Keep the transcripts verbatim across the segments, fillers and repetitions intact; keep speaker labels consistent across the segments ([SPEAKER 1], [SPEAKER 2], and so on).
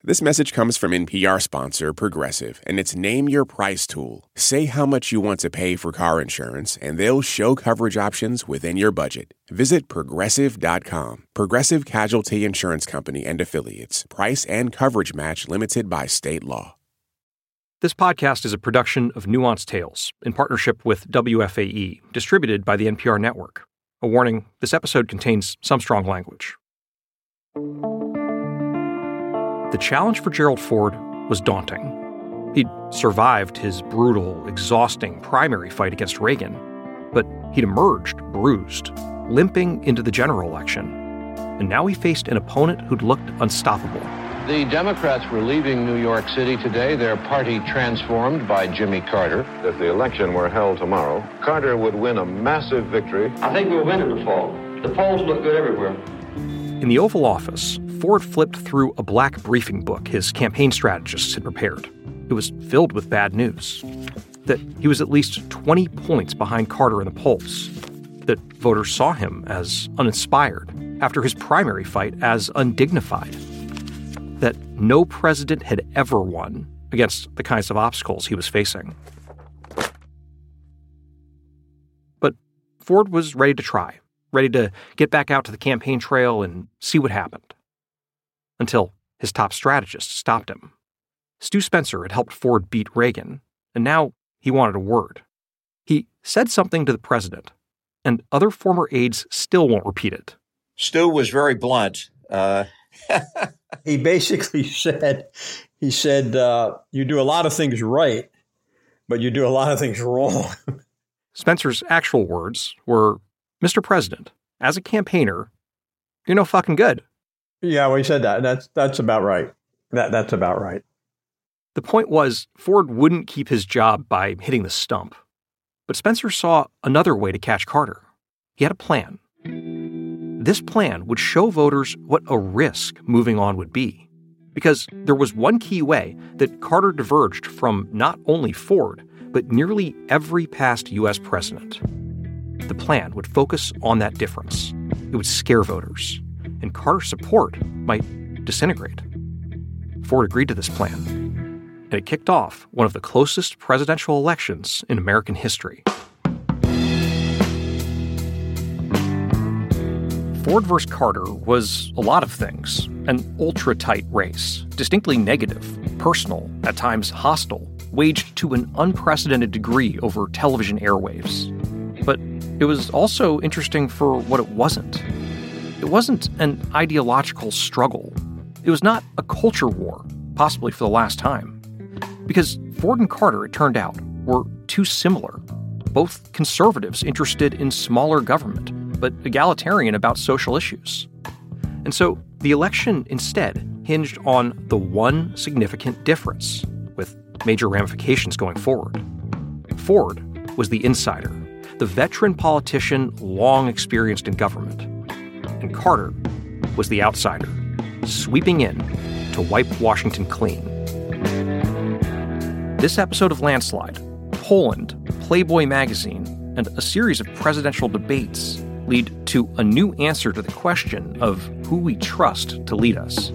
[SPEAKER 1] This message comes from N P R sponsor Progressive and its Name Your Price tool. Say how much you want to pay for car insurance, and they'll show coverage options within your budget. Visit Progressive dot com. Progressive Casualty Insurance Company and Affiliates. Price and coverage match limited by state law.
[SPEAKER 2] This podcast is a production of Nuanced Tales in partnership with W F A E, distributed by the N P R network. A warning, this episode contains some strong language. The challenge for Gerald Ford was daunting. He'd survived his brutal, exhausting primary fight against Reagan, but he'd emerged bruised, limping into the general election. And now he faced an opponent who'd looked unstoppable.
[SPEAKER 3] The Democrats were leaving New York City today, their party transformed by Jimmy Carter.
[SPEAKER 4] If the election were held tomorrow, Carter would win a massive victory.
[SPEAKER 5] I think we'll win in the fall. The polls look good everywhere.
[SPEAKER 2] In the Oval Office, Ford flipped through a black briefing book his campaign strategists had prepared. It was filled with bad news. That he was at least twenty points behind Carter in the polls. That voters saw him as uninspired after his primary fight as undignified. That no president had ever won against the kinds of obstacles he was facing. But Ford was ready to try, ready to get back out to the campaign trail and see what happened. Until his top strategist stopped him. Stu Spencer had helped Ford beat Reagan, and now he wanted a word. He said something to the president, and other former aides still won't repeat it.
[SPEAKER 6] Stu was very blunt. Uh,
[SPEAKER 7] he basically said, he said, uh, you do a lot of things right, but you do a lot of things wrong.
[SPEAKER 2] Spencer's actual words were, Mister President, as a campaigner, you're no fucking good.
[SPEAKER 7] Yeah, well, he said that. That's that's about right. That That's about right.
[SPEAKER 2] The point was, Ford wouldn't keep his job by hitting the stump. But Spencer saw another way to catch Carter. He had a plan. This plan would show voters what a risk moving on would be. Because there was one key way that Carter diverged from not only Ford, but nearly every past U S president. The plan would focus on that difference. It would scare voters. And Carter's support might disintegrate. Ford agreed to this plan, and it kicked off one of the closest presidential elections in American history. Ford versus Carter was a lot of things. An ultra-tight race, distinctly negative, personal, at times hostile, waged to an unprecedented degree over television airwaves. But it was also interesting for what it wasn't. It wasn't an ideological struggle. It was not a culture war, possibly for the last time. Because Ford and Carter, it turned out, were too similar. Both conservatives interested in smaller government, but egalitarian about social issues. And so the election instead hinged on the one significant difference, with major ramifications going forward. Ford was the insider, the veteran politician long experienced in government. And Carter was the outsider, sweeping in to wipe Washington clean. This episode of Landslide, Poland, Playboy magazine, and a series of presidential debates lead to a new answer to the question of who we trust to lead us.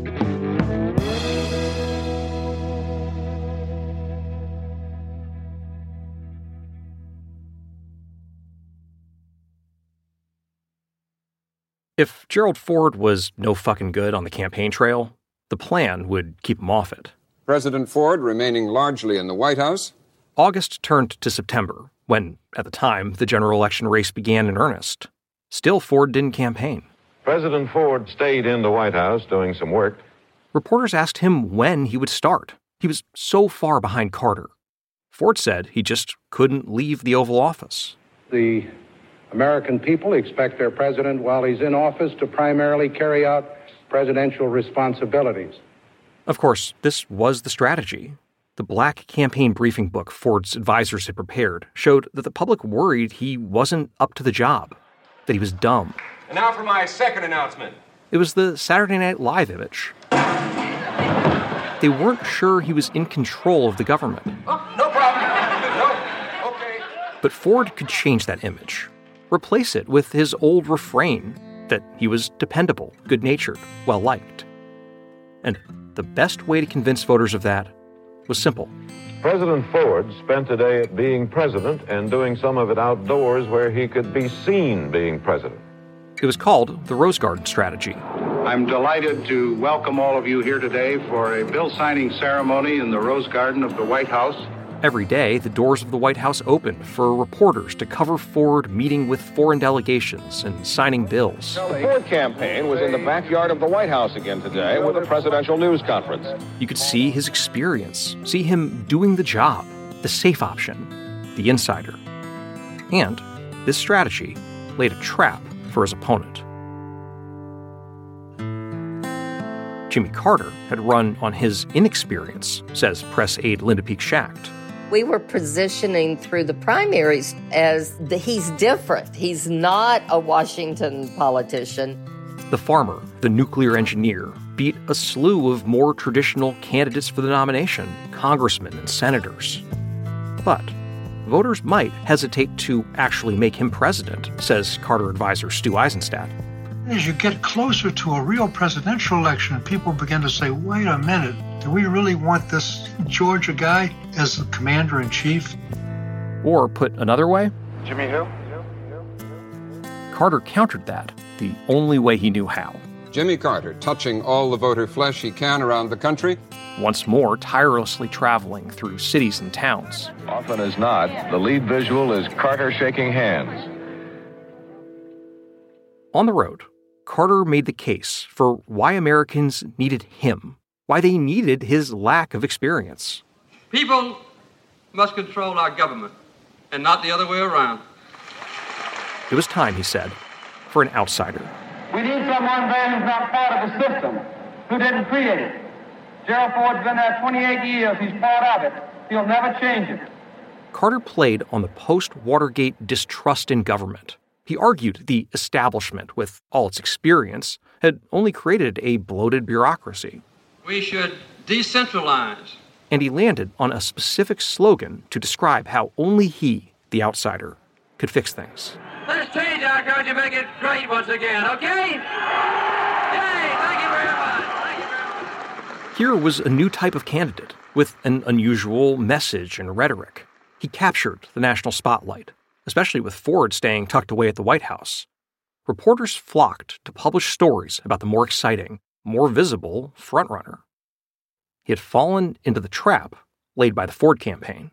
[SPEAKER 2] If Gerald Ford was no fucking good on the campaign trail, the plan would keep him off it.
[SPEAKER 8] President Ford remaining largely in the White House.
[SPEAKER 2] August turned to September, when, at the time, the general election race began in earnest. Still, Ford didn't campaign.
[SPEAKER 4] President Ford stayed in the White House doing some work.
[SPEAKER 2] Reporters asked him when he would start. He was so far behind Carter. Ford said he just couldn't leave the Oval Office.
[SPEAKER 9] The American people expect their president, while he's in office, to primarily carry out presidential responsibilities.
[SPEAKER 2] Of course, this was the strategy. The black campaign briefing book Ford's advisors had prepared showed that the public worried he wasn't up to the job, that he was dumb.
[SPEAKER 10] And now for my second announcement.
[SPEAKER 2] It was the Saturday Night Live image. They weren't sure he was in control of the government.
[SPEAKER 10] Oh, no problem. No. Okay.
[SPEAKER 2] But Ford could change that image. Replace it with his old refrain that he was dependable, good-natured, well-liked. And the best way to convince voters of that was simple.
[SPEAKER 4] President Ford spent the day at being president and doing some of it outdoors where he could be seen being president.
[SPEAKER 2] It was called the Rose Garden strategy.
[SPEAKER 9] I'm delighted to welcome all of you here today for a bill signing ceremony in the Rose Garden of the White House.
[SPEAKER 2] Every day, the doors of the White House opened for reporters to cover Ford meeting with foreign delegations and signing bills.
[SPEAKER 4] The Ford campaign was in the backyard of the White House again today with a presidential news conference.
[SPEAKER 2] You could see his experience, see him doing the job, the safe option, the insider. And this strategy laid a trap for his opponent. Jimmy Carter had run on his inexperience, says press aide Linda Peake Schacht.
[SPEAKER 11] We were positioning through the primaries as the, he's different. He's not a Washington politician.
[SPEAKER 2] The farmer, the nuclear engineer, beat a slew of more traditional candidates for the nomination, congressmen and senators. But voters might hesitate to actually make him president, says Carter advisor Stu Eisenstadt.
[SPEAKER 12] As you get closer to a real presidential election, people begin to say, wait a minute, do we really want this Georgia guy as the commander-in-chief?
[SPEAKER 2] Or put another way,
[SPEAKER 4] Jimmy who?
[SPEAKER 2] Carter countered that the only way he knew how.
[SPEAKER 8] Jimmy Carter, touching all the voter flesh he can around the country.
[SPEAKER 2] Once more, tirelessly traveling through cities and towns.
[SPEAKER 4] Often as not, the lead visual is Carter shaking hands.
[SPEAKER 2] On the road, Carter made the case for why Americans needed him, why they needed his lack of experience.
[SPEAKER 5] People must control our government, and not the other way around.
[SPEAKER 2] It was time, he said, for an outsider.
[SPEAKER 10] We need someone there who's not part of the system, who didn't create it. Gerald Ford's been there twenty-eight years. He's part of it. He'll never change it.
[SPEAKER 2] Carter played on the post-Watergate distrust in government. He argued the establishment, with all its experience, had only created a bloated bureaucracy.
[SPEAKER 5] We should decentralize.
[SPEAKER 2] And he landed on a specific slogan to describe how only he, the outsider, could fix things.
[SPEAKER 10] Let's change our country, make it great once again, okay? Yay! Thank you very much. Thank you very much.
[SPEAKER 2] Here was a new type of candidate with an unusual message and rhetoric. He captured the national spotlight, especially with Ford staying tucked away at the White House. Reporters flocked to publish stories about the more exciting, more visible frontrunner. He had fallen into the trap laid by the Ford campaign.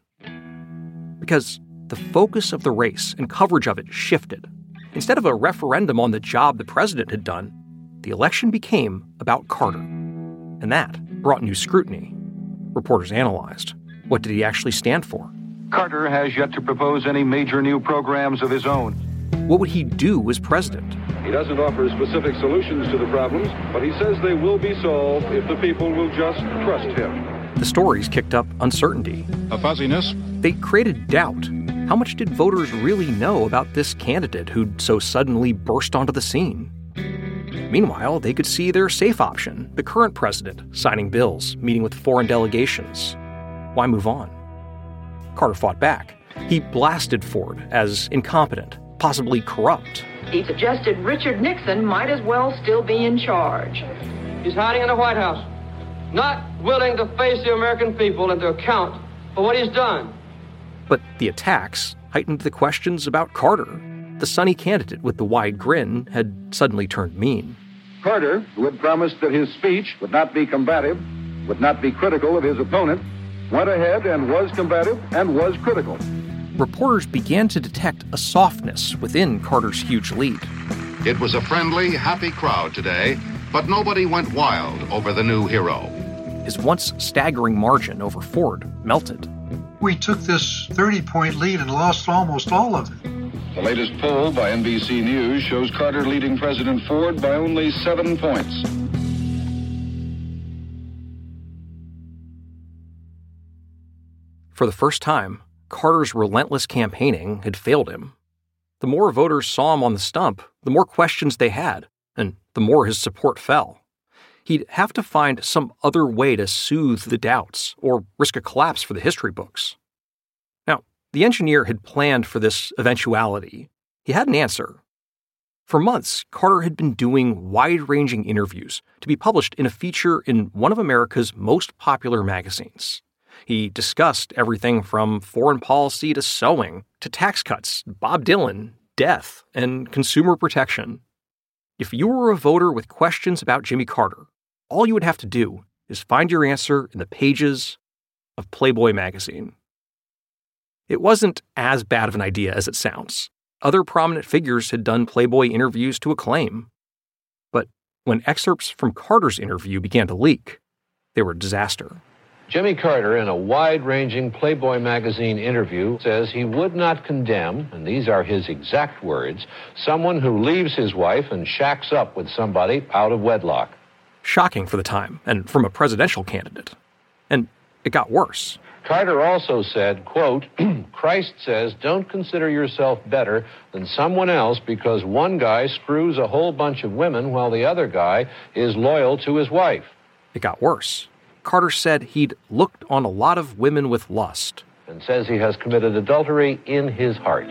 [SPEAKER 2] Because the focus of the race and coverage of it shifted. Instead of a referendum on the job the president had done, the election became about Carter. And that brought new scrutiny. Reporters analyzed. What did he actually stand for?
[SPEAKER 9] Carter has yet to propose any major new programs of his own.
[SPEAKER 2] What would he do as president?
[SPEAKER 4] He doesn't offer specific solutions to the problems, but he says they will be solved if the people will just trust him.
[SPEAKER 2] The stories kicked up uncertainty.
[SPEAKER 13] A fuzziness.
[SPEAKER 2] They created doubt. How much did voters really know about this candidate who'd so suddenly burst onto the scene? Meanwhile, they could see their safe option, the current president, signing bills, meeting with foreign delegations. Why move on? Carter fought back. He blasted Ford as incompetent, possibly corrupt.
[SPEAKER 14] He suggested Richard Nixon might as well still be in charge.
[SPEAKER 5] He's hiding in the White House, not willing to face the American people and to account for what he's done.
[SPEAKER 2] But the attacks heightened the questions about Carter. The sunny candidate with the wide grin had suddenly turned mean.
[SPEAKER 9] Carter, who had promised that his speech would not be combative, would not be critical of his opponent, went ahead and was combative and was critical.
[SPEAKER 2] Reporters began to detect a softness within Carter's huge lead.
[SPEAKER 13] It was a friendly, happy crowd today, but nobody went wild over the new hero.
[SPEAKER 2] His once staggering margin over Ford melted.
[SPEAKER 12] We took this thirty-point lead and lost almost all of it.
[SPEAKER 4] The latest poll by N B C News shows Carter leading President Ford by only seven points.
[SPEAKER 2] For the first time, Carter's relentless campaigning had failed him. The more voters saw him on the stump, the more questions they had, and the more his support fell. He'd have to find some other way to soothe the doubts or risk a collapse for the history books. Now, the engineer had planned for this eventuality. He had an answer. For months, Carter had been doing wide-ranging interviews to be published in a feature in one of America's most popular magazines. He discussed everything from foreign policy to sewing, to tax cuts, Bob Dylan, death, and consumer protection. If you were a voter with questions about Jimmy Carter, all you would have to do is find your answer in the pages of Playboy magazine. It wasn't as bad of an idea as it sounds. Other prominent figures had done Playboy interviews to acclaim. But when excerpts from Carter's interview began to leak, they were a disaster.
[SPEAKER 3] Jimmy Carter, in a wide-ranging Playboy magazine interview, says he would not condemn, and these are his exact words, someone who leaves his wife and shacks up with somebody out of wedlock.
[SPEAKER 2] Shocking for the time, and from a presidential candidate. And it got worse.
[SPEAKER 3] Carter also said, quote, Christ says, don't consider yourself better than someone else because one guy screws a whole bunch of women while the other guy is loyal to his wife.
[SPEAKER 2] It got worse. Carter said he'd looked on a lot of women with lust.
[SPEAKER 3] And says he has committed adultery in his heart.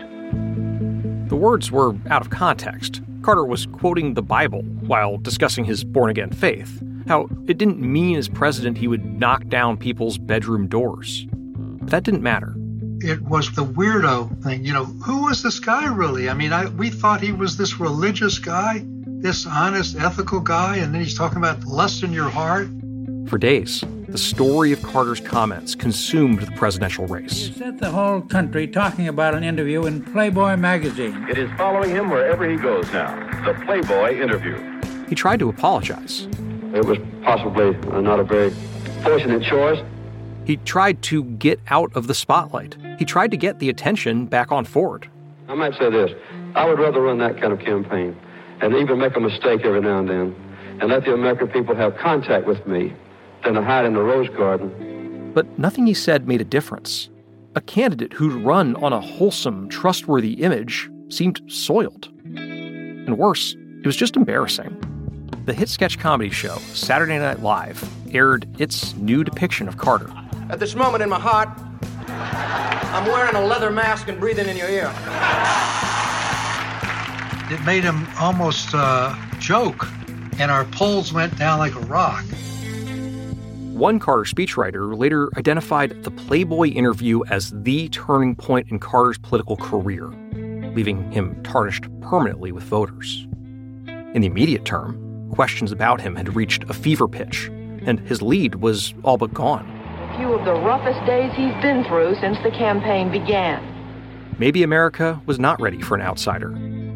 [SPEAKER 2] The words were out of context. Carter was quoting the Bible while discussing his born-again faith. How it didn't mean as president he would knock down people's bedroom doors. But that didn't matter.
[SPEAKER 12] It was the weirdo thing. You know, who was this guy really? I mean, I, we thought he was this religious guy, this honest, ethical guy, and then he's talking about lust in your heart.
[SPEAKER 2] For days, the story of Carter's comments consumed the presidential race.
[SPEAKER 15] He set the whole country talking about an interview in Playboy magazine.
[SPEAKER 4] It is following him wherever he goes now. The Playboy interview.
[SPEAKER 2] He tried to apologize.
[SPEAKER 16] It was possibly not a very fortunate choice.
[SPEAKER 2] He tried to get out of the spotlight. He tried to get the attention back on Ford.
[SPEAKER 16] I might say this. I would rather run that kind of campaign and even make a mistake every now and then and let the American people have contact with me than to hide in the rose garden.
[SPEAKER 2] But nothing he said made a difference. A candidate who'd run on a wholesome, trustworthy image seemed soiled. And worse, it was just embarrassing. The hit sketch comedy show, Saturday Night Live, aired its new depiction of Carter.
[SPEAKER 17] At this moment in my heart, I'm wearing a leather mask and breathing in your ear.
[SPEAKER 12] It made him almost uh, joke, and our polls went down like a rock.
[SPEAKER 2] One Carter speechwriter later identified the Playboy interview as the turning point in Carter's political career, leaving him tarnished permanently with voters. In the immediate term, questions about him had reached a fever pitch, and his lead was all but gone.
[SPEAKER 14] A few of the roughest days he's been through since the campaign began.
[SPEAKER 2] Maybe America was not ready for an outsider.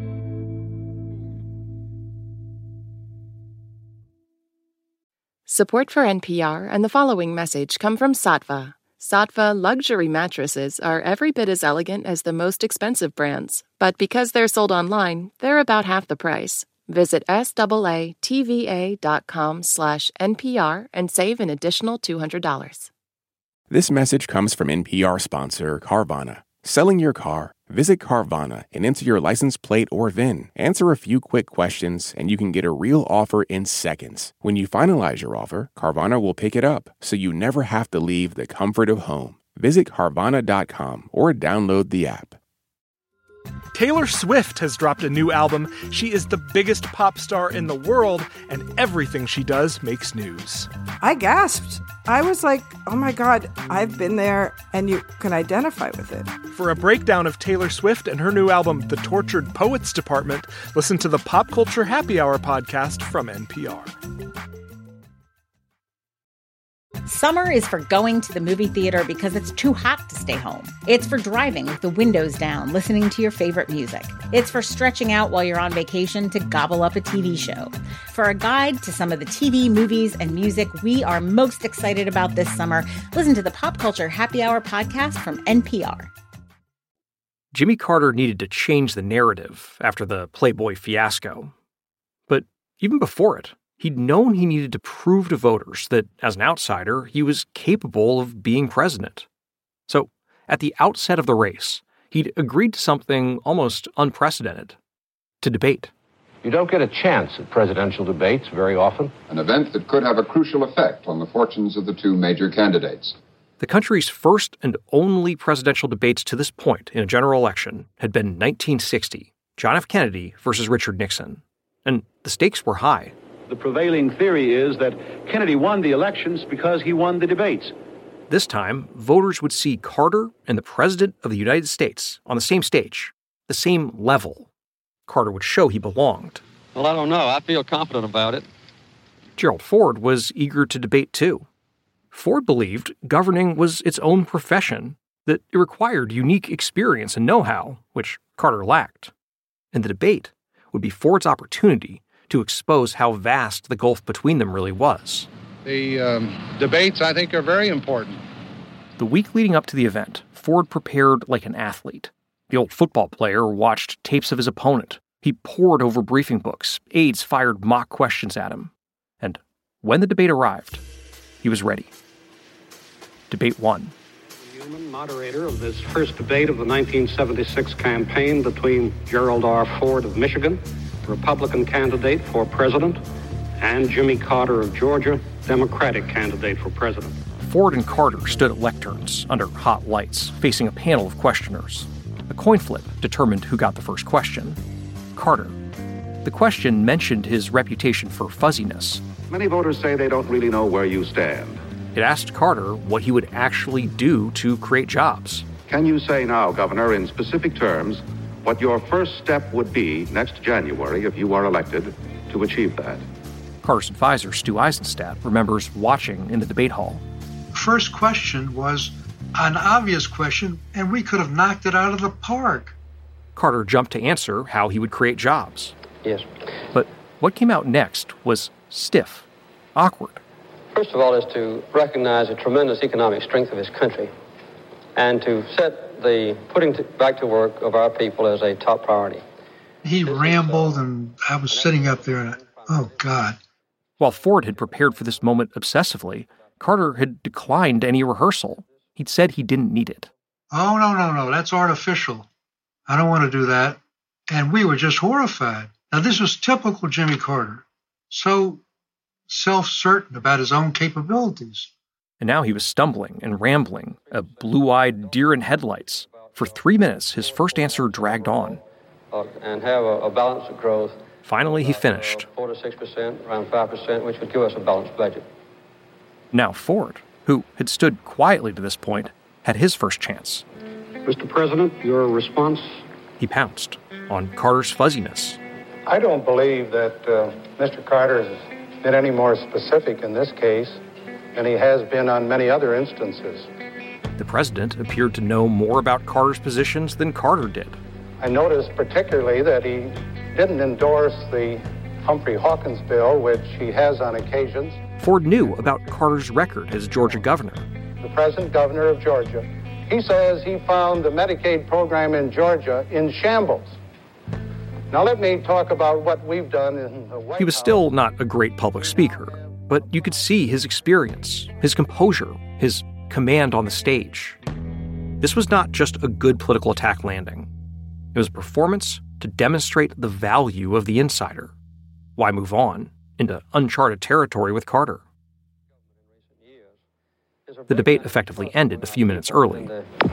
[SPEAKER 18] Support for N P R and the following message come from Saatva. Saatva luxury mattresses are every bit as elegant as the most expensive brands, but because they're sold online, they're about half the price. Visit saatva.com slash NPR and save an additional two hundred dollars.
[SPEAKER 1] This message comes from N P R sponsor Carvana. Selling your car? Visit Carvana and enter your license plate or V I N. Answer a few quick questions and you can get a real offer in seconds. When you finalize your offer, Carvana will pick it up so you never have to leave the comfort of home. Visit Carvana dot com or download the app.
[SPEAKER 19] Taylor Swift has dropped a new album. She is the biggest pop star in the world, and everything she does makes news.
[SPEAKER 20] I gasped. I was like, oh my God, I've been there, and you can identify with it.
[SPEAKER 19] For a breakdown of Taylor Swift and her new album, The Tortured Poets Department, listen to the Pop Culture Happy Hour podcast from N P R.
[SPEAKER 21] Summer is for going to the movie theater because it's too hot to stay home. It's for driving with the windows down, listening to your favorite music. It's for stretching out while you're on vacation to gobble up a T V show. For a guide to some of the T V, movies, and music we are most excited about this summer, listen to the Pop Culture Happy Hour podcast from N P R.
[SPEAKER 2] Jimmy Carter needed to change the narrative after the Playboy fiasco. But even before it, he'd known he needed to prove to voters that, as an outsider, he was capable of being president. So, at the outset of the race, he'd agreed to something almost unprecedented: to debate.
[SPEAKER 3] You don't get a chance at presidential debates very often.
[SPEAKER 8] An event that could have a crucial effect on the fortunes of the two major candidates.
[SPEAKER 2] The country's first and only presidential debates to this point in a general election had been nineteen sixty, John F. Kennedy versus Richard Nixon. And the stakes were high.
[SPEAKER 9] The prevailing theory is that Kennedy won the elections because he won the debates.
[SPEAKER 2] This time, voters would see Carter and the President of the United States on the same stage, the same level. Carter would show he belonged.
[SPEAKER 16] Well, I don't know. I feel confident about it.
[SPEAKER 2] Gerald Ford was eager to debate, too. Ford believed governing was its own profession, that it required unique experience and know-how, which Carter lacked. And the debate would be Ford's opportunity to expose how vast the gulf between them really was.
[SPEAKER 3] The um, debates, I think, are very important.
[SPEAKER 2] The week leading up to the event, Ford prepared like an athlete. The old football player watched tapes of his opponent. He pored over briefing books. Aides fired mock questions at him. And when the debate arrived, he was ready. Debate one.
[SPEAKER 6] Newman, moderator of this first debate of the nineteen seventy-six campaign between Gerald R. Ford of Michigan, Republican candidate for president, and Jimmy Carter of Georgia, Democratic candidate for president.
[SPEAKER 2] Ford and Carter stood at lecterns under hot lights, facing a panel of questioners. A coin flip determined who got the first question. Carter. The question mentioned his reputation for fuzziness.
[SPEAKER 13] Many voters say they don't really know where you stand.
[SPEAKER 2] It asked Carter what he would actually do to create jobs.
[SPEAKER 13] Can you say now, Governor, in specific terms, what your first step would be next January if you are elected to achieve that?
[SPEAKER 2] Carter's advisor, Stu Eisenstadt, remembers watching in the debate hall.
[SPEAKER 12] First question was an obvious question, and we could have knocked it out of the park.
[SPEAKER 2] Carter jumped to answer how he would create jobs.
[SPEAKER 5] Yes.
[SPEAKER 2] But what came out next was stiff, awkward.
[SPEAKER 5] First of all is to recognize the tremendous economic strength of this country and to set the putting to, back to work of our people as a top priority.
[SPEAKER 12] He rambled, and I was sitting up there, and I, oh, God.
[SPEAKER 2] While Ford had prepared for this moment obsessively, Carter had declined any rehearsal. He'd said he didn't need it.
[SPEAKER 12] Oh, no, no, no, that's artificial. I don't want to do that. And we were just horrified. Now, this was typical Jimmy Carter. So self-certain about his own capabilities.
[SPEAKER 2] And now he was stumbling and rambling, a blue-eyed deer in headlights. For three minutes, his first answer dragged on.
[SPEAKER 5] Uh, and have a, a balanced growth.
[SPEAKER 2] Finally, he finished.
[SPEAKER 5] Uh, four to six percent, around five percent, which would give us a balanced budget.
[SPEAKER 2] Now Ford, who had stood quietly to this point, had his first chance.
[SPEAKER 6] Mister President, your response?
[SPEAKER 2] He pounced on Carter's fuzziness.
[SPEAKER 22] I don't believe that uh, Mister Carter has been any more specific in this case than he has been on many other instances.
[SPEAKER 2] The president appeared to know more about Carter's positions than Carter did.
[SPEAKER 22] I noticed particularly that he didn't endorse the Humphrey Hawkins bill, which he has on occasions.
[SPEAKER 2] Ford knew about Carter's record as Georgia governor.
[SPEAKER 22] The present governor of Georgia. He says he found the Medicaid program in Georgia in shambles. Now let me talk about what we've done in the White
[SPEAKER 2] He was
[SPEAKER 22] House.
[SPEAKER 2] still not a great public speaker, but you could see his experience, his composure, his command on the stage. This was not just a good political attack landing. It was a performance to demonstrate the value of the insider. Why move on into uncharted territory with Carter? The debate effectively ended a few minutes early.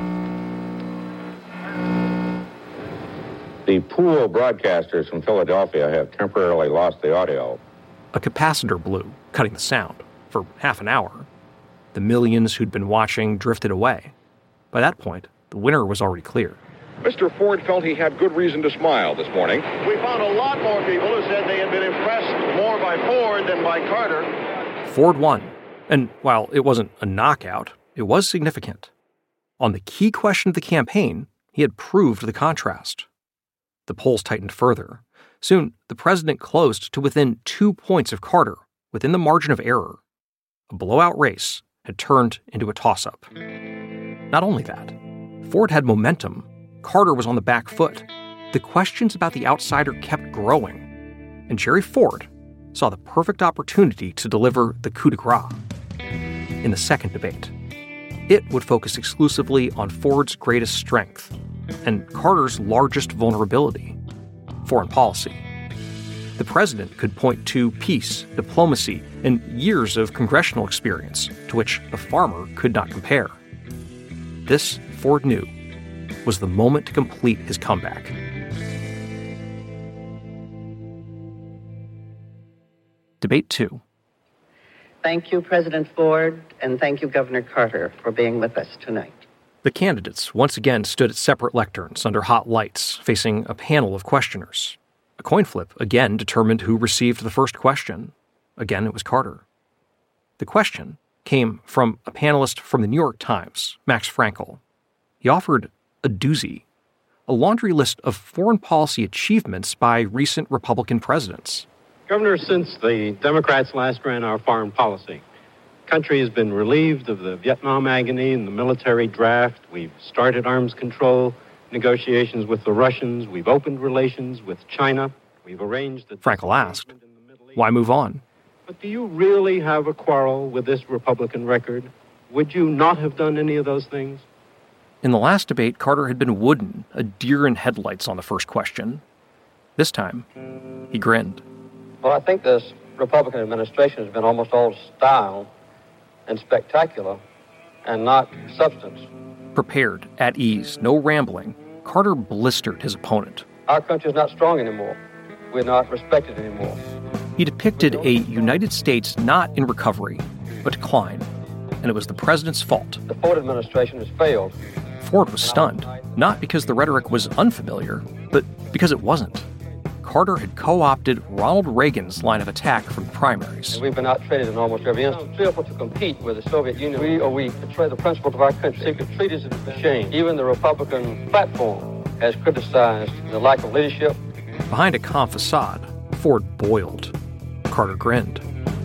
[SPEAKER 4] The pool broadcasters from Philadelphia have temporarily lost the audio.
[SPEAKER 2] A capacitor blew, cutting the sound, for half an hour. The millions who'd been watching drifted away. By that point, the winner was already clear.
[SPEAKER 9] Mister Ford felt he had good reason to smile this morning.
[SPEAKER 23] We found a lot more people who said they had been impressed more by Ford than by Carter.
[SPEAKER 2] Ford won, and while it wasn't a knockout, it was significant. On the key question of the campaign, he had proved the contrast. The polls tightened further. Soon, the president closed to within two points of Carter, within the margin of error. A blowout race had turned into a toss-up. Not only that, Ford had momentum. Carter was on the back foot. The questions about the outsider kept growing. And Jerry Ford saw the perfect opportunity to deliver the coup de grace. In the second debate, it would focus exclusively on Ford's greatest strength and Carter's largest vulnerability, foreign policy. The president could point to peace, diplomacy, and years of congressional experience to which the farmer could not compare. This, Ford knew, was the moment to complete his comeback. Debate two.
[SPEAKER 7] Thank you, President Ford, and thank you, Governor Carter, for being with us tonight.
[SPEAKER 2] The candidates once again stood at separate lecterns under hot lights, facing a panel of questioners. A coin flip again determined who received the first question. Again, it was Carter. The question came from a panelist from the New York Times, Max Frankel. He offered a doozy, a laundry list of foreign policy achievements by recent Republican presidents.
[SPEAKER 6] Governor, since the Democrats last ran our foreign policy, the country has been relieved of the Vietnam agony and the military draft. We've started arms control negotiations with the Russians. We've opened relations with China. We've arranged that...
[SPEAKER 2] Frankel asked, why move on?
[SPEAKER 6] But do you really have a quarrel with this Republican record? Would you not have done any of those things?
[SPEAKER 2] In the last debate, Carter had been wooden, a deer in headlights on the first question. This time, he grinned.
[SPEAKER 5] Well, I think this Republican administration has been almost all style and spectacular and not substance.
[SPEAKER 2] Prepared, at ease, no rambling, Carter blistered his opponent.
[SPEAKER 5] Our country is not strong anymore. We're not respected anymore.
[SPEAKER 2] He depicted a United States not in recovery, but decline, and it was the president's fault.
[SPEAKER 5] The Ford administration has failed.
[SPEAKER 2] Ford was stunned, not because the rhetoric was unfamiliar, but because it wasn't. Carter had co-opted Ronald Reagan's line of attack from the primaries.
[SPEAKER 5] And we've been out-traded in almost every instance. Fearful to compete with the Soviet Union, we or we betray the principles of our country. Secret treaties is a shame. Even the Republican platform has criticized the lack of leadership.
[SPEAKER 2] Behind a calm facade, Ford boiled. Carter grinned.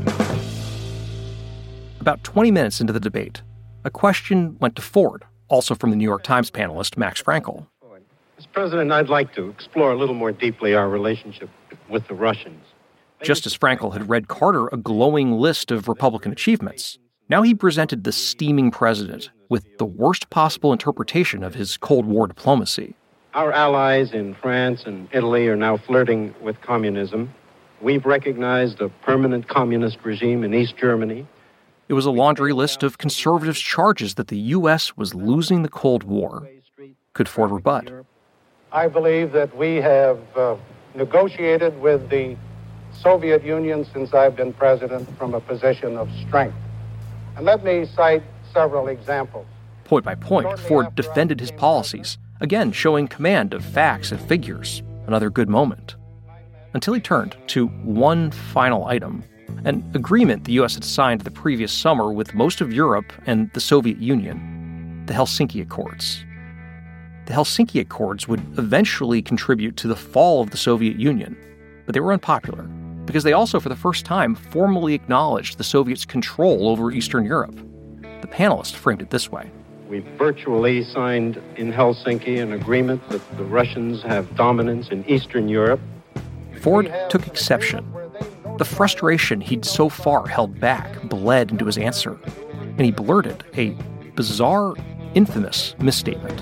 [SPEAKER 2] About twenty minutes into the debate, a question went to Ford, also from the New York Times panelist Max Frankel.
[SPEAKER 6] Mister President, I'd like to explore a little more deeply our relationship with the Russians.
[SPEAKER 2] Just as Frankel had read Carter a glowing list of Republican achievements, now he presented the steaming president with the worst possible interpretation of his Cold War diplomacy.
[SPEAKER 6] Our allies in France and Italy are now flirting with communism. We've recognized a permanent communist regime in East Germany.
[SPEAKER 2] It was a laundry list of conservatives' charges that the U S was losing the Cold War. Could Ford rebut?
[SPEAKER 22] I believe that we have uh, negotiated with the Soviet Union since I've been president from a position of strength. And let me cite several examples.
[SPEAKER 2] Point by point, Ford defended his policies, again showing command of facts and figures, another good moment. Until he turned to one final item, an agreement the U S had signed the previous summer with most of Europe and the Soviet Union, the Helsinki Accords. The Helsinki Accords would eventually contribute to the fall of the Soviet Union, but they were unpopular because they also, for the first time, formally acknowledged the Soviets' control over Eastern Europe. The panelist framed it this way.
[SPEAKER 6] We virtually signed in Helsinki an agreement that the Russians have dominance in Eastern Europe.
[SPEAKER 2] Ford took exception. The frustration he'd so far held back bled into his answer, and he blurted a bizarre, infamous misstatement.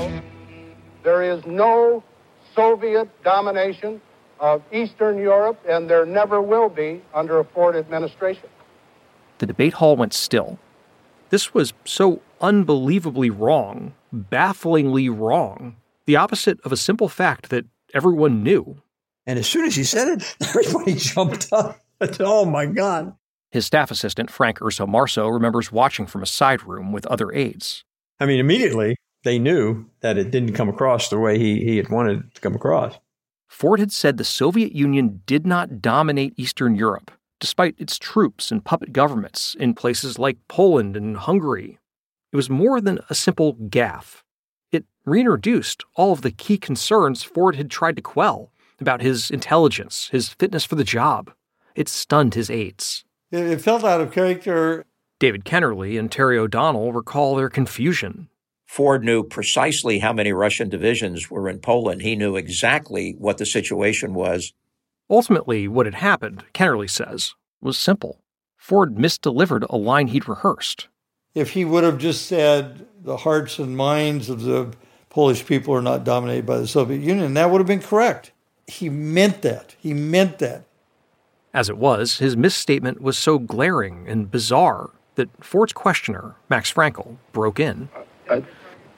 [SPEAKER 22] There is no Soviet domination of Eastern Europe, and there never will be under a Ford administration.
[SPEAKER 2] The debate hall went still. This was so unbelievably wrong, bafflingly wrong, the opposite of a simple fact that everyone knew.
[SPEAKER 10] And as soon as he said it, everybody jumped up. Oh, my God.
[SPEAKER 2] His staff assistant, Frank Urso Marso, remembers watching from a side room with other aides.
[SPEAKER 10] I mean, immediately they knew that it didn't come across the way he, he had wanted it to come across.
[SPEAKER 2] Ford had said the Soviet Union did not dominate Eastern Europe, despite its troops and puppet governments in places like Poland and Hungary. It was more than a simple gaffe. It reintroduced all of the key concerns Ford had tried to quell about his intelligence, his fitness for the job. It stunned his aides.
[SPEAKER 11] It felt out of character.
[SPEAKER 2] David Kennerly and Terry O'Donnell recall their confusion.
[SPEAKER 24] Ford knew precisely how many Russian divisions were in Poland. He knew exactly what the situation was.
[SPEAKER 2] Ultimately, what had happened, Kennerly says, was simple. Ford misdelivered a line he'd rehearsed.
[SPEAKER 11] If he would have just said the hearts and minds of the Polish people are not dominated by the Soviet Union, that would have been correct. He meant that. He meant that.
[SPEAKER 2] As it was, his misstatement was so glaring and bizarre that Ford's questioner, Max Frankel, broke in.
[SPEAKER 6] Uh,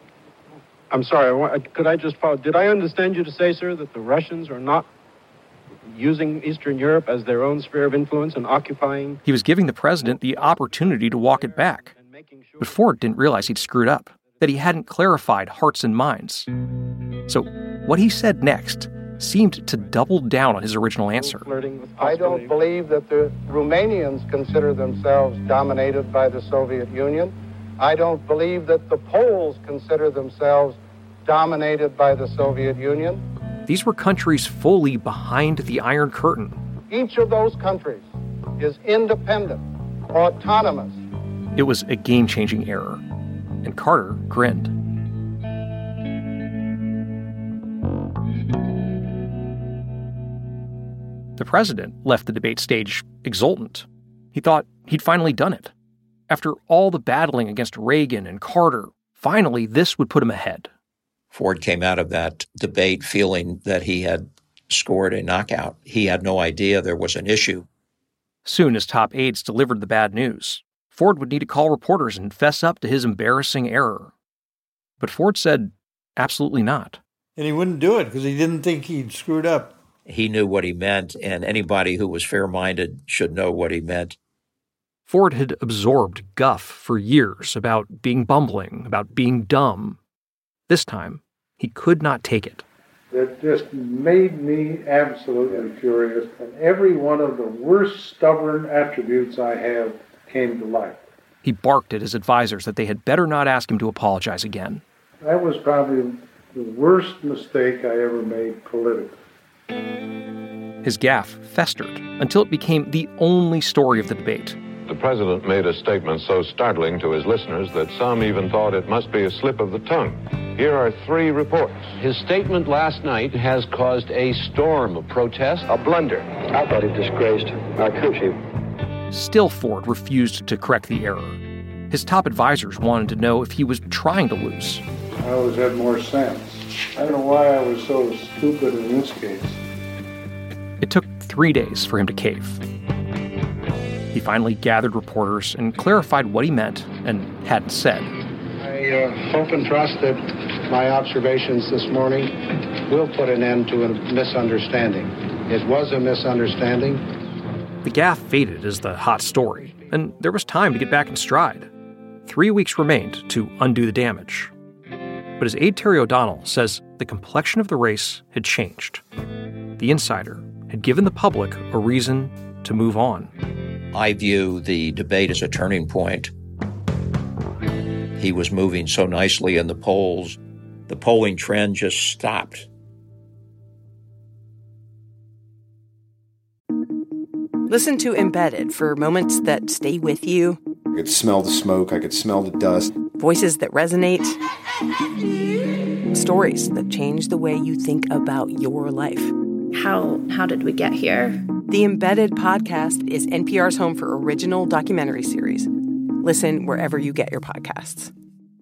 [SPEAKER 6] I'm sorry, could I just follow? Did I understand you to say, sir, that the Russians are not
[SPEAKER 5] using Eastern Europe as their own sphere of influence and occupying.
[SPEAKER 2] He was giving the president the opportunity to walk it back. But Ford didn't realize he'd screwed up, that he hadn't clarified hearts and minds. So what he said next seemed to double down on his original answer.
[SPEAKER 22] I don't believe that the Romanians consider themselves dominated by the Soviet Union. I don't believe that the Poles consider themselves dominated by the Soviet Union.
[SPEAKER 2] These were countries fully behind the Iron Curtain.
[SPEAKER 22] Each of those countries is independent, autonomous.
[SPEAKER 2] It was a game-changing error, and Carter grinned. The president left the debate stage exultant. He thought he'd finally done it. After all the battling against Reagan and Carter, finally this would put him ahead.
[SPEAKER 24] Ford came out of that debate feeling that he had scored a knockout. He had no idea there was an issue.
[SPEAKER 2] Soon as top aides delivered the bad news, Ford would need to call reporters and fess up to his embarrassing error. But Ford said, absolutely not.
[SPEAKER 11] And he wouldn't do it because he didn't think he'd screwed up.
[SPEAKER 24] He knew what he meant, and anybody who was fair-minded should know what he meant.
[SPEAKER 2] Ford had absorbed guff for years about being bumbling, about being dumb. This time, he could not take it.
[SPEAKER 14] That just made me absolutely furious, and every one of the worst stubborn attributes I have came to life.
[SPEAKER 2] He barked at his advisors that they had better not ask him to apologize again.
[SPEAKER 14] That was probably the worst mistake I ever made politically.
[SPEAKER 2] His gaffe festered until it became the only story of the debate.
[SPEAKER 4] The president made a statement so startling to his listeners that some even thought it must be a slip of the tongue. Here are three reports.
[SPEAKER 3] His statement last night has caused a storm of protest.
[SPEAKER 5] A blunder. I thought he disgraced our country.
[SPEAKER 2] Still, Ford refused to correct the error. His top advisors wanted to know if he was trying to lose.
[SPEAKER 14] I always had more sense. I don't know why I was so stupid in this case.
[SPEAKER 2] It took three days for him to cave. He finally gathered reporters and clarified what he meant and hadn't said.
[SPEAKER 22] I uh, hope and trust that my observations this morning will put an end to a misunderstanding. It was a misunderstanding.
[SPEAKER 2] The gaffe faded as the hot story, and there was time to get back in stride. Three weeks remained to undo the damage. But as aide Terry O'Donnell says, the complexion of the race had changed. The insider had given the public a reason to move on.
[SPEAKER 24] I view the debate as a turning point. He was moving so nicely in the polls. The polling trend just stopped.
[SPEAKER 15] Listen to Embedded for moments that stay with you.
[SPEAKER 17] I could smell the smoke. I could smell the dust.
[SPEAKER 15] Voices that resonate. Stories that change the way you think about your life.
[SPEAKER 18] How how did we get here?
[SPEAKER 15] The Embedded podcast is N P R's home for original documentary series. Listen wherever you get your podcasts.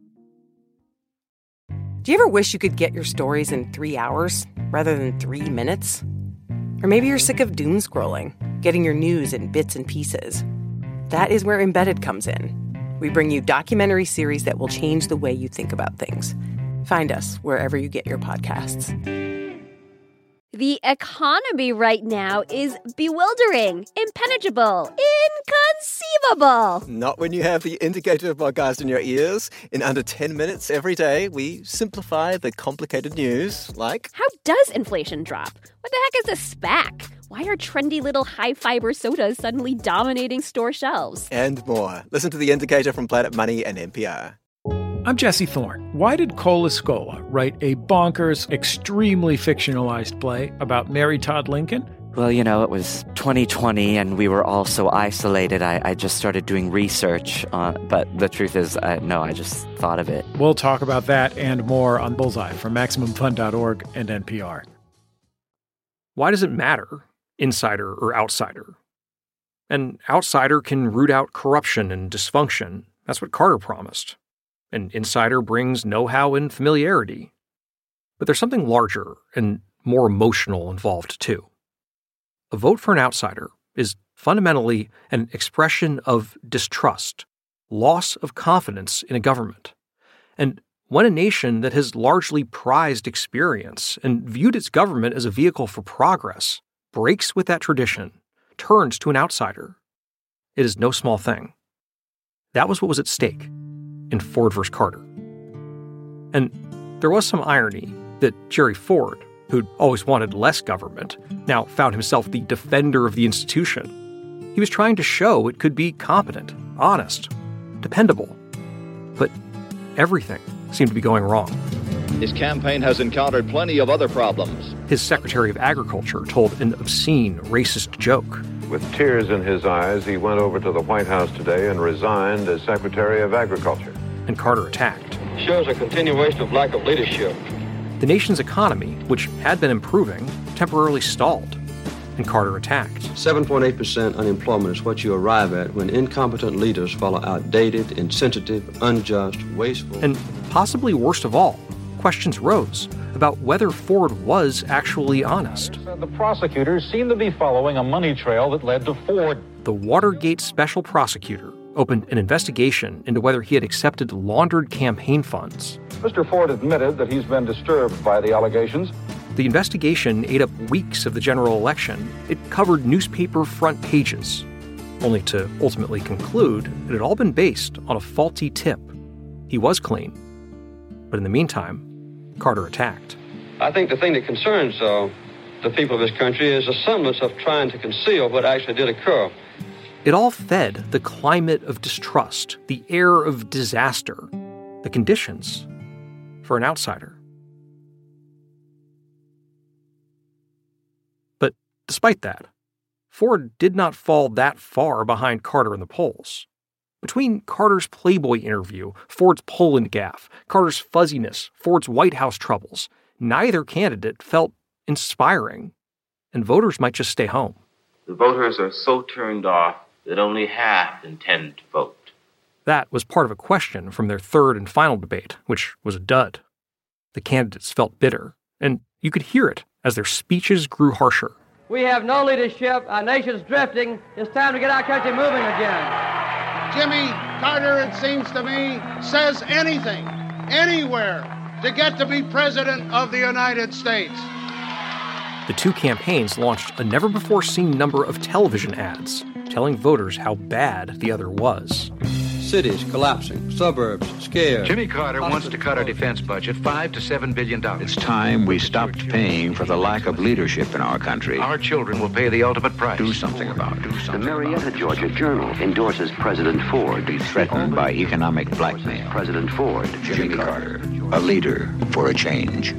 [SPEAKER 15] Do you ever wish you could get your stories in three hours rather than three minutes? Or maybe you're sick of doom scrolling, getting your news in bits and pieces. That is where Embedded comes in. We bring you documentary series that will change the way you think about things. Find us wherever you get your podcasts.
[SPEAKER 25] The economy right now is bewildering, impenetrable, inconceivable.
[SPEAKER 26] Not when you have the Indicator podcast in your ears. In under ten minutes every day, we simplify the complicated news, like...
[SPEAKER 25] How does inflation drop? What the heck is a SPAC? Why are trendy little high-fiber sodas suddenly dominating store shelves?
[SPEAKER 26] And more. Listen to the Indicator from Planet Money and N P R.
[SPEAKER 27] I'm Jesse Thorne. Why did Cole Escola write a bonkers, extremely fictionalized play about Mary Todd Lincoln?
[SPEAKER 28] Well, you know, it was twenty twenty and we were all so isolated. I, I just started doing research. On, but the truth is, I, no, I just thought of it.
[SPEAKER 27] We'll talk about that and more on Bullseye from Maximum Fun dot org and N P R.
[SPEAKER 2] Why does it matter, insider or outsider? An outsider can root out corruption and dysfunction. That's what Carter promised. An insider brings know-how and familiarity. But there's something larger and more emotional involved, too. A vote for an outsider is fundamentally an expression of distrust, loss of confidence in a government. And when a nation that has largely prized experience and viewed its government as a vehicle for progress breaks with that tradition, turns to an outsider, it is no small thing. That was what was at stake in Ford versus Carter. And there was some irony that Jerry Ford, who'd always wanted less government, now found himself the defender of the institution. He was trying to show it could be competent, honest, dependable. But everything seemed to be going wrong.
[SPEAKER 1] His campaign has encountered plenty of other problems.
[SPEAKER 2] His Secretary of Agriculture told an obscene, racist joke.
[SPEAKER 4] With tears in his eyes, he went over to the White House today and resigned as Secretary of Agriculture.
[SPEAKER 2] And Carter attacked.
[SPEAKER 5] Shows a continuation of lack of leadership.
[SPEAKER 2] The nation's economy, which had been improving, temporarily stalled. And Carter attacked.
[SPEAKER 8] seven point eight percent unemployment is what you arrive at when incompetent leaders follow outdated, insensitive, unjust, wasteful...
[SPEAKER 2] And possibly worst of all, questions rose about whether Ford was actually honest.
[SPEAKER 12] The prosecutors seem to be following a money trail that led to Ford.
[SPEAKER 2] The Watergate special prosecutor opened an investigation into whether he had accepted laundered campaign funds.
[SPEAKER 9] Mister Ford admitted that he's been disturbed by the allegations.
[SPEAKER 2] The investigation ate up weeks of the general election. It covered newspaper front pages, only to ultimately conclude it had all been based on a faulty tip. He was clean. But in the meantime, Carter attacked.
[SPEAKER 5] I think the thing that concerns uh, the people of this country is the semblance of trying to conceal what actually did occur.
[SPEAKER 2] It all fed the climate of distrust, the air of disaster, the conditions for an outsider. But despite that, Ford did not fall that far behind Carter in the polls. Between Carter's Playboy interview, Ford's Poland gaffe, Carter's fuzziness, Ford's White House troubles, neither candidate felt inspiring, and voters might just stay home.
[SPEAKER 13] The voters are so turned off that only half intend to vote.
[SPEAKER 2] That was part of a question from their third and final debate, which was a dud. The candidates felt bitter, and you could hear it as their speeches grew harsher.
[SPEAKER 16] We have no leadership. Our nation's drifting. It's time to get our country moving again.
[SPEAKER 22] Jimmy Carter, it seems to me, says anything, anywhere, to get to be president of the United States.
[SPEAKER 2] The two campaigns launched a never-before-seen number of television ads, telling voters how bad the other was.
[SPEAKER 8] Cities collapsing, suburbs scared.
[SPEAKER 19] Jimmy Carter wants to cut our defense budget five to seven billion dollars. It's time we stopped paying for the lack of leadership in our country. Our children will pay the ultimate price. Do something about it. Do something.
[SPEAKER 20] The Marietta, Georgia Journal endorses President Ford.
[SPEAKER 19] Be threatened by economic blackmail.
[SPEAKER 20] President Ford,
[SPEAKER 19] Jimmy, Jimmy Carter, a leader for a change.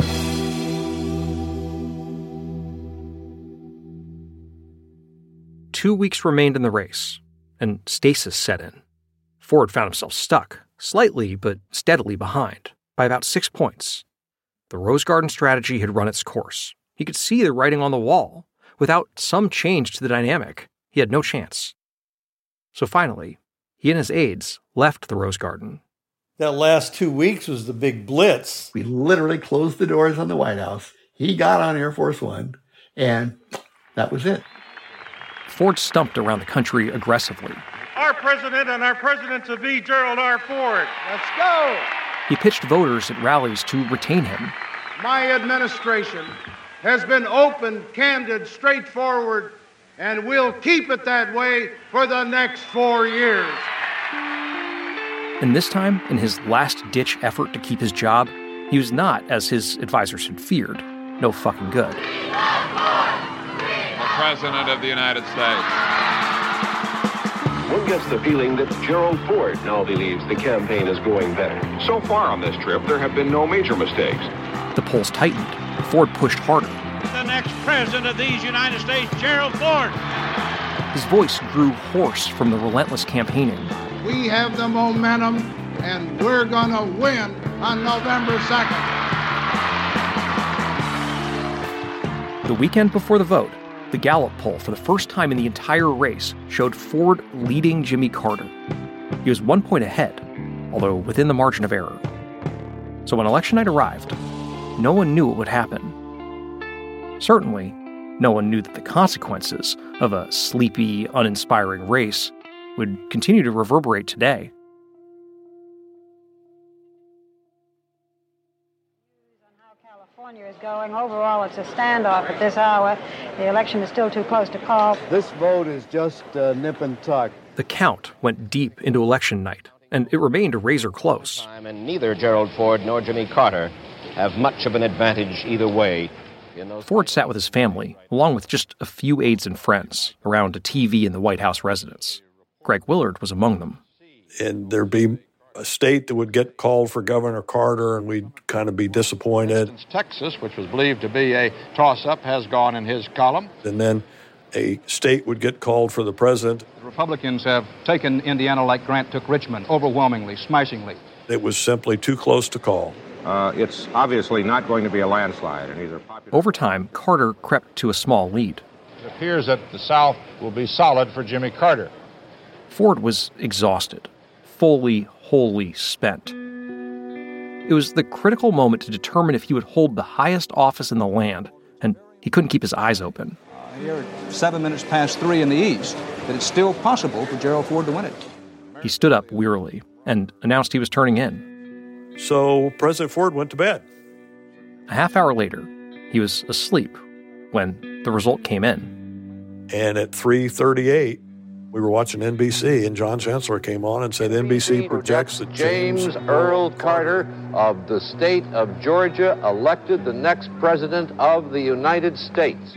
[SPEAKER 2] Two weeks remained in the race, and stasis set in. Ford found himself stuck, slightly but steadily behind, by about six points. The Rose Garden strategy had run its course. He could see the writing on the wall. Without some change to the dynamic, he had no chance. So finally, he and his aides left the Rose Garden.
[SPEAKER 11] That last two weeks was the big blitz.
[SPEAKER 21] We literally closed the doors on the White House. He got on Air Force One, and that was it.
[SPEAKER 2] Ford stumped around the country aggressively.
[SPEAKER 22] Our president and our president-to-be, Gerald R. Ford. Let's go!
[SPEAKER 2] He pitched voters at rallies to retain him.
[SPEAKER 22] My administration has been open, candid, straightforward, and we'll keep it that way for the next four years.
[SPEAKER 2] And this time, in his last-ditch effort to keep his job, he was not, as his advisors had feared, no fucking good.
[SPEAKER 29] The President of the United States.
[SPEAKER 30] One gets the feeling that Gerald Ford now believes the campaign is going better.
[SPEAKER 23] So far on this trip, there have been no major mistakes.
[SPEAKER 2] The polls tightened. Ford pushed harder.
[SPEAKER 22] The next president of these United States, Gerald Ford.
[SPEAKER 2] His voice grew hoarse from the relentless campaigning.
[SPEAKER 22] We have the momentum, and we're gonna win on November second.
[SPEAKER 2] The weekend before the vote, the Gallup poll, for the first time in the entire race, showed Ford leading Jimmy Carter. He was one point ahead, although within the margin of error. So when election night arrived, no one knew what would happen. Certainly, no one knew that the consequences of a sleepy, uninspiring race would continue to reverberate today.
[SPEAKER 3] California is going. Overall, it's a standoff at this hour. The election is still too close to call.
[SPEAKER 6] This vote is just uh, nip and tuck.
[SPEAKER 2] The count went deep into election night, and it remained razor close.
[SPEAKER 30] And neither Gerald Ford nor Jimmy Carter have much of an advantage either way.
[SPEAKER 2] Ford sat with his family, along with just a few aides and friends, around a T V in the White House residence. Greg Willard was among them.
[SPEAKER 7] And there'd be a state that would get called for Governor Carter, and we'd kind of be disappointed.
[SPEAKER 23] Texas, which was believed to be a toss-up, has gone in his column.
[SPEAKER 7] And then a state would get called for the president.
[SPEAKER 12] The Republicans have taken Indiana like Grant took Richmond, overwhelmingly, smashingly.
[SPEAKER 7] It was simply too close to call.
[SPEAKER 30] Uh, it's obviously not going to be a landslide. And either popular...
[SPEAKER 2] Over time, Carter crept to a small lead.
[SPEAKER 23] It appears that the South will be solid for Jimmy Carter.
[SPEAKER 2] Ford was exhausted, fully, wholly spent. It was the critical moment to determine if he would hold the highest office in the land, and he couldn't keep his eyes open.
[SPEAKER 12] Uh, here at seven minutes past three in the East, that it's still possible for Gerald Ford to win it.
[SPEAKER 2] He stood up wearily and announced he was turning in.
[SPEAKER 7] So President Ford went to bed.
[SPEAKER 2] A half hour later, he was asleep when the result came in.
[SPEAKER 7] And at three thirty-eight, we were watching N B C, and John Chancellor came on and said N B C projects that James,
[SPEAKER 30] James Earl Carter of the state of Georgia elected the next president of the United States.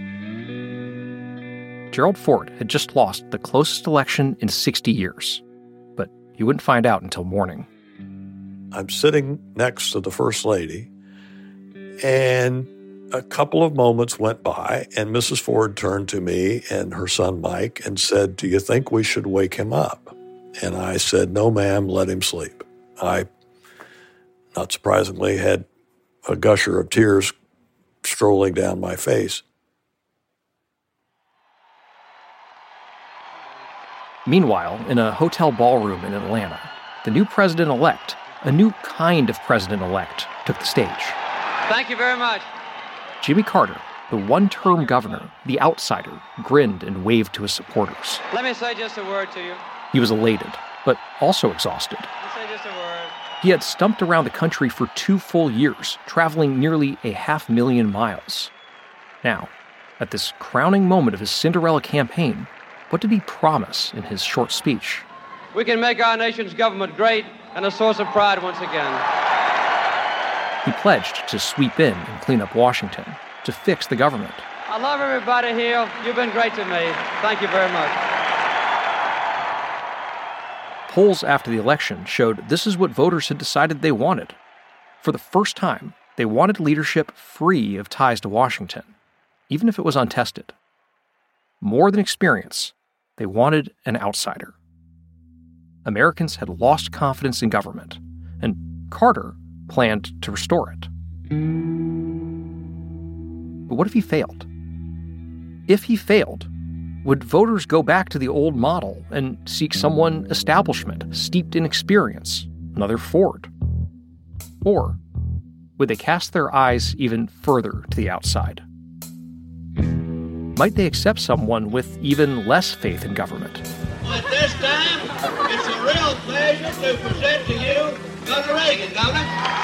[SPEAKER 2] Gerald Ford had just lost the closest election in sixty years, but he wouldn't find out until morning.
[SPEAKER 7] I'm sitting next to the First Lady, and a couple of moments went by, and Missus Ford turned to me and her son Mike and said, "Do you think we should wake him up?" And I said, "No, ma'am, let him sleep." I, not surprisingly, had a gusher of tears strolling down my face.
[SPEAKER 2] Meanwhile, in a hotel ballroom in Atlanta, the new president-elect, a new kind of president-elect, took the stage.
[SPEAKER 16] Thank you very much.
[SPEAKER 2] Jimmy Carter, the one-term governor, the outsider, grinned and waved to his supporters.
[SPEAKER 16] Let me say just a word to you.
[SPEAKER 2] He was elated, but also exhausted.
[SPEAKER 16] Let me say just a word.
[SPEAKER 2] He had stumped around the country for two full years, traveling nearly a half million miles. Now, at this crowning moment of his Cinderella campaign, what did he promise in his short speech?
[SPEAKER 16] We can make our nation's government great and a source of pride once again.
[SPEAKER 2] He pledged to sweep in and clean up Washington, to fix the government.
[SPEAKER 16] I love everybody here. You've been great to me. Thank you very much.
[SPEAKER 2] Polls after the election showed this is what voters had decided they wanted. For the first time, they wanted leadership free of ties to Washington, even if it was untested. More than experience, they wanted an outsider. Americans had lost confidence in government, and Carter planned to restore it. But what if he failed? If he failed, would voters go back to the old model and seek someone establishment, steeped in experience, another Ford? Or would they cast their eyes even further to the outside? Might they accept someone with even less faith in government?
[SPEAKER 10] At this time, it's a real pleasure to present to you Governor Reagan, Governor.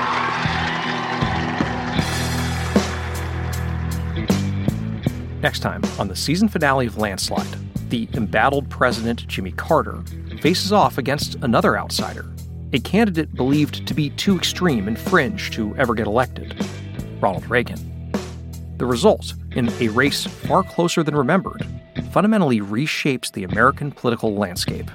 [SPEAKER 2] Next time on the season finale of Landslide, the embattled President Jimmy Carter faces off against another outsider, a candidate believed to be too extreme and fringe to ever get elected, Ronald Reagan. The result, in a race far closer than remembered, fundamentally reshapes the American political landscape.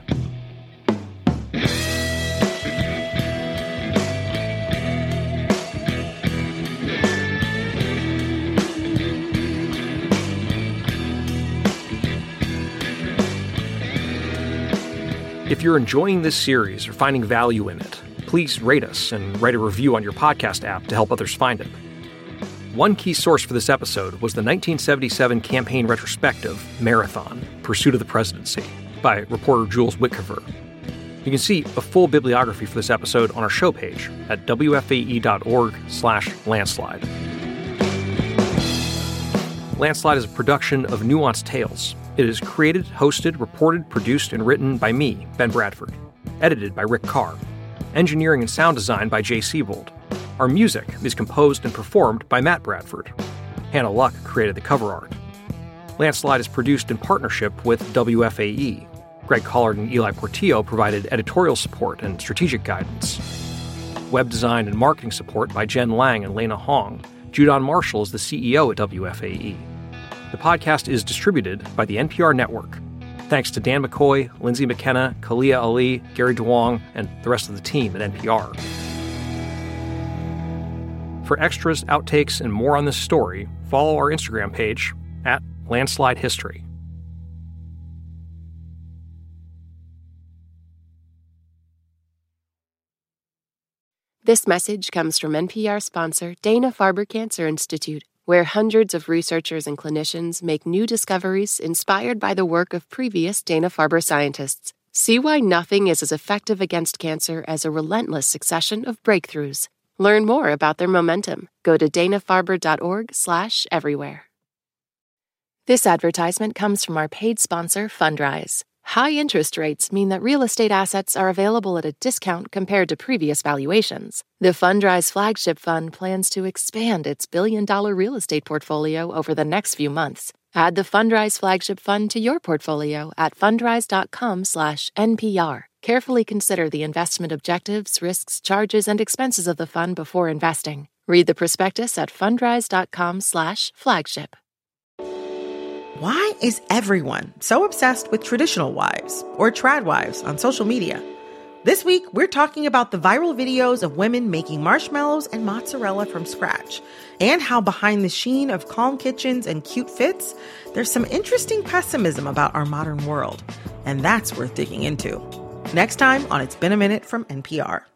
[SPEAKER 2] If you're enjoying this series or finding value in it, please rate us and write a review on your podcast app to help others find it. One key source for this episode was the nineteen seventy-seven campaign retrospective, Marathon, Pursuit of the Presidency, by reporter Jules Witcover. You can see a full bibliography for this episode on our show page at W F A E dot org slash landslide. Landslide is a production of Nuanced Tales. It is created, hosted, reported, produced, and written by me, Ben Bradford. Edited by Rick Carr. Engineering and sound design by Jay Siebold. Our music is composed and performed by Matt Bradford. Hannah Luck created the cover art. Landslide is produced in partnership with W F A E. Greg Collard and Eli Portillo provided editorial support and strategic guidance. Web design and marketing support by Jen Lang and Lena Hong. Judon Marshall is the C E O at W F A E. The podcast is distributed by the N P R Network. Thanks to Dan McCoy, Lindsay McKenna, Kalia Ali, Gary DeWong, and the rest of the team at N P R. For extras, outtakes, and more on this story, follow our Instagram page at Landslide History.
[SPEAKER 1] This message comes from N P R sponsor Dana-Farber Cancer Institute, where hundreds of researchers and clinicians make new discoveries inspired by the work of previous Dana-Farber scientists. See why nothing is as effective against cancer as a relentless succession of breakthroughs. Learn more about their momentum. Go to dana-farber.org slash everywhere. This advertisement comes from our paid sponsor, Fundrise. High interest rates mean that real estate assets are available at a discount compared to previous valuations. The Fundrise flagship fund plans to expand its billion-dollar real estate portfolio over the next few months. Add the Fundrise flagship fund to your portfolio at fundrise.com slash NPR. Carefully consider the investment objectives, risks, charges, and expenses of the fund before investing. Read the prospectus at fundrise.com slash flagship.
[SPEAKER 14] Why is everyone so obsessed with traditional wives or trad wives on social media? This week, we're talking about the viral videos of women making marshmallows and mozzarella from scratch, and how behind the sheen of calm kitchens and cute fits, there's some interesting pessimism about our modern world. And that's worth digging into. Next time on It's Been a Minute from N P R.